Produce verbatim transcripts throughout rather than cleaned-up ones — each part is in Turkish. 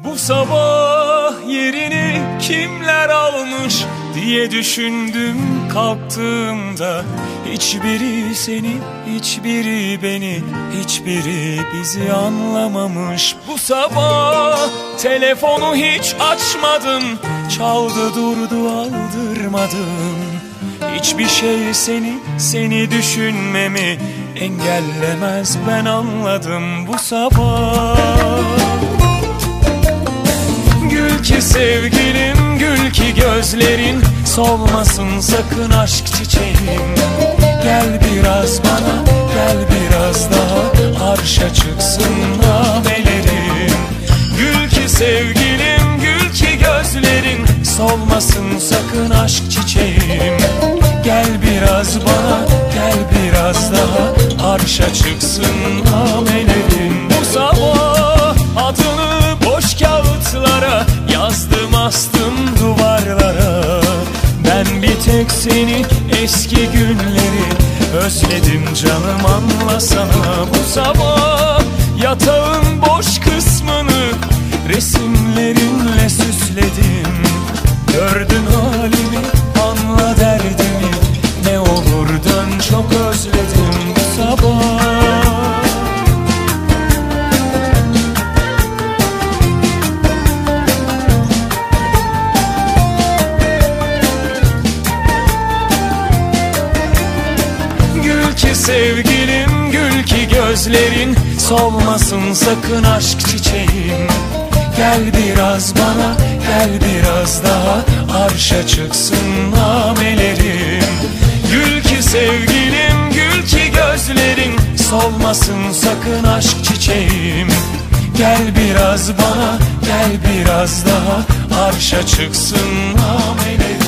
Bu sabah yerini kimler almış diye düşündüm kalktığımda. Hiçbiri seni, hiçbiri beni, hiçbiri bizi anlamamış. Bu sabah telefonu hiç açmadım, çaldı durdu aldırmadım. Hiçbir şey seni, seni düşünmemi engellemez, ben anladım bu sabah. Gül ki sevgilim, gül ki gözlerin, solmasın sakın aşk çiçeğim. Gel biraz bana, gel biraz daha, arşa çıksın namelerim. Gül ki sevgilim, gül ki gözlerin, solmasın sakın aşk çiçeğim. Gel biraz bana, gel biraz daha, arşa çıksın namelerim. Bu sabah adını boş kağıtlara yazdım, astım duvarlara. Ben bir tek seni, eski günleri özledim canım, anlasana. Bu sabah yatağın boş kısmını resimlerinle süsledim. Gördün halimi, anla derdimi, ne olur dön, çok özledim bu sabah. Gül ki sevgilim, gül ki gözlerin, solmasın sakın aşk çiçeğim. Gel biraz bana, gel biraz daha, arşa çıksın namelerim. Gül ki sevgilim, gül ki gözlerin, solmasın sakın aşk çiçeğim. Gel biraz bana, gel biraz daha, arşa çıksın namelerim.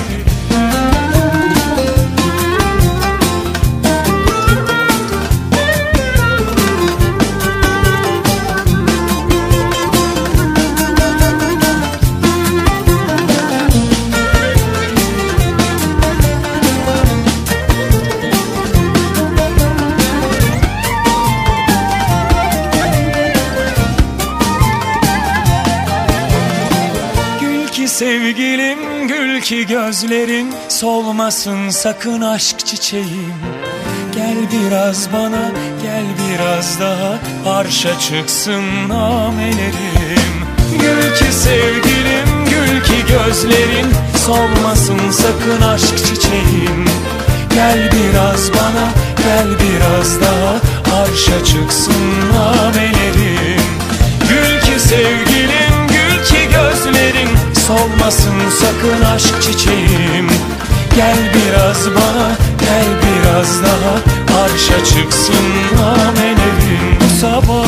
Sevgilim, gül ki gözlerin, solmasın sakın aşk çiçeğim. Gel biraz bana, gel biraz daha, arşa çıksın namelerim. Gül ki sevgilim, gül ki gözlerin, solmasın sakın aşk çiçeğim. Gel biraz bana, gel biraz daha, arşa çıksın namelerim. Gül ki sevgilim, gül ki gözlerin, solmasın sakın aşk çiçeğim. Gel biraz bana, gel biraz daha, arşa çıksın namelerim bu sabah.